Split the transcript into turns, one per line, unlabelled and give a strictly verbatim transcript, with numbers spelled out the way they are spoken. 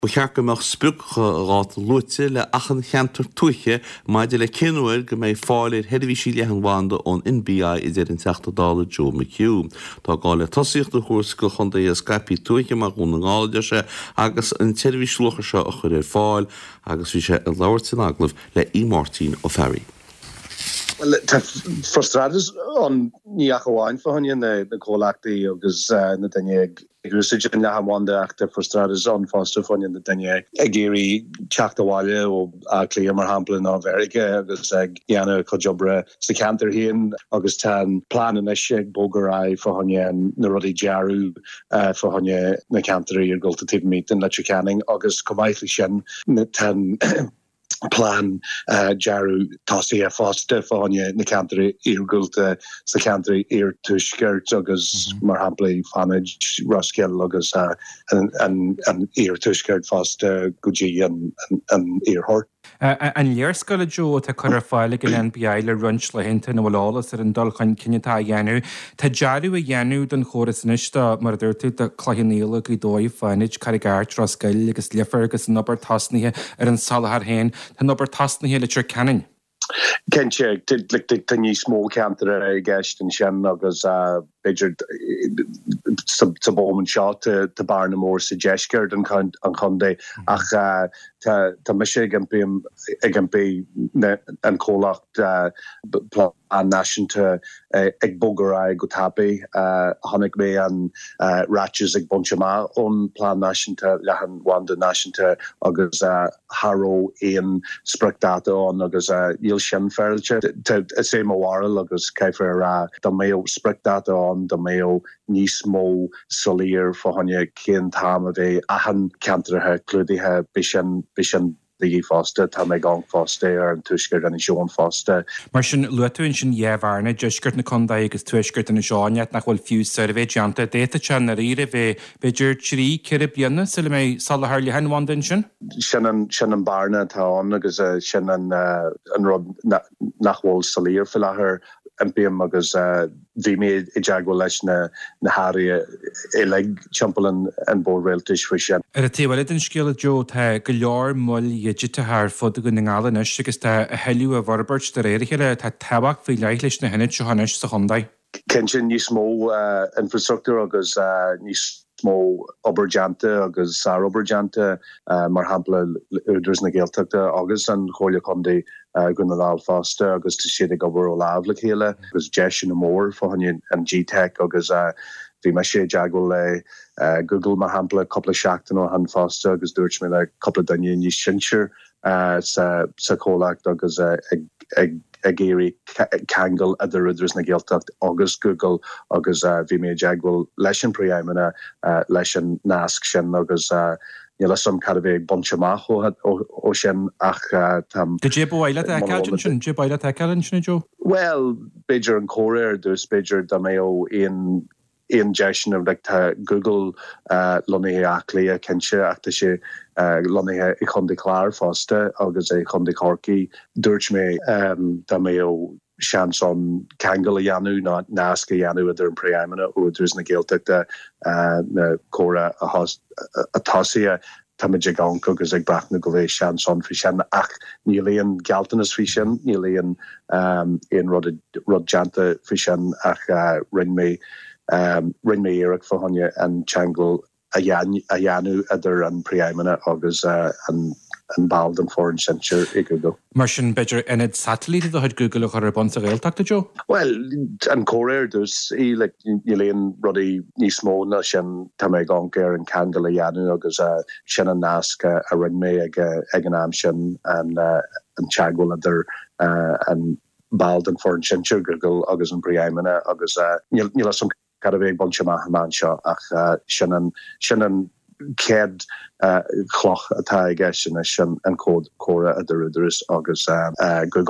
Buchearcamach spruchrát lute le achan cheantar tuiche maide le cinúir go méid fáilir headhí sí lehanháanda ón N B I idir an teachtadála Joe McHugh. Tá gáil le tosíocht do chuarscoil chun é a scaipí tuiche mar gún ngáide se agus an teirhí slucha se a chur ar fáil agus bhí sé an leabhar sin aglah le E. Martin ó Ferry.
Well, tá frustradas an níach amháin fáinne na cólachtaí agus na daine Grúsid yn lahan wanda ach ta frustradas an fásta fáinne na daine ag géirí teachtaháile ó a clí mar hampla ná Mheireacha agus ag dhéanamh chud jobre sa cheantar haon agus tá plánan eise ag bógará fáinne na rudí dearú fáinne na cheantarí ar gulta tíb mítain le Canning agus comáithli sin na tan plan uh, jaru tosi a fosta fáinne na cantarí iargulta sa cantarí iar tuisgurt agus mar hampla fanid Roskell agus uh, an an an iar tuisgurt fosta guji an an iar hort.
An learscoile Jo tá chur ar fáile go N B I le runch le hinta na bhlálas ar an dulchain cinnetá a dhéanú. Tá dearú a dhéanú don chóras nista mar dúirtú de chláinéala go dóibh fáinid carigart Roskell agus liafar agus an obair tasnaithe ar an salahar hain tá obair tasnaithe le tuair Canning.
Kense tá ní smó cantar a gceist an sin agus beidir sa bóman seo tá barna mór sa deisgurt an chundé ach tá me sé ag an bé an cólacht an náisiúnta ag bógará go tapaí tháinig mé an ráiteas ag bunte má ón plán náisiúnta lehan wanda náisiúnta agus Harrow éon spricdátaón agus díal sin ferailte sé mhhail agus caifar rá do méo spricdátaón do méo níos mó solíir fáinne cén tám a bheith ahan cantarathe clúdaithe bisan bisan Ligi fásta tá mé gang fásta ar an tuisgurt an Seán fásta.
Mar sin luúin sin dhéhharna deisgurt na condaí agus tuisgurt an Seáneat nach bhfuil fiú survé deanta déta te na riire bheith beidir trí ceir bliana sa le mé salahar le henhain sin?
Sin an sin an barna táán agus sin an an rud nachhfuil salíir fi láthair an bíam agus bhí méid i deagháil leis na na háirí é le timpil an bórréaltais fa sin.
Ar a téhile den scéala Jo tá go leor muil idirte thar fud go na ngála is agus tá a heiliú a bharbert de réiriche le tá tabhacht fao leith leis na hinid sehanis sa chundaid.
Cén sin níos mó infrastructúr agus níos mó oberjanta agus sar oberjanta mar hampla údras na Gaeltachta agus an chola chundé gona dal fásta agus tu siad ag obair ó lábh le chéile agus deis na mór fáinne an G-Tech agus bhí me sé deagháil le Google mar hampla coppla seachtain ó han fásta agus dúirt mé le coppla daine níos sinseir sa sa chólacht agus ag a géirí Kangol a údras na Gaeltacht agus Google agus bhí mé deagháil leis an príomhna leis an nasc sin agus Ní le som cad bheith bunte amach ó sin ach tam.
Go dé bhile a ceann sin dé bhile a ceann sin Jo?
Well, beidir an cóir dús beidir da mé ó in in deisian of like Google lonithe aclaí a cinse ach tá sé lonithe i chundé clár fásta agus é chundé corcaí dúirt mé da mé ó seanson Kangol a dhéanú ná nasca dhéanú idir an príomhna údras na Gaeltachta na córa a tosaí táid gang agus ag brachna go bhéh seanson fi sin ach níléon galtanas fi sin níléon éon rud rud deanta fi sin ach rin mé rin mé éireach fáinne an teangol a dhéanú idir an príomhna agus an an bald an foreign censure i Google.
Mar sin beidir inid satellite a chuid Google a chur ar bonta Gaeltachta Jo?
Well, an cóir dus í le níléon rudí níos mó na sin tá mé gang ar an Kangol a dhéanú agus sin an nasca a rin mé ag ag an am sin an an teagháil idir an bald an foreign censure Google agus an príomhna agus ní le som cad a bheith bunte amach man seo ach sin an sin an céad chloch atá ag sin sin an cód córa a údras agus Google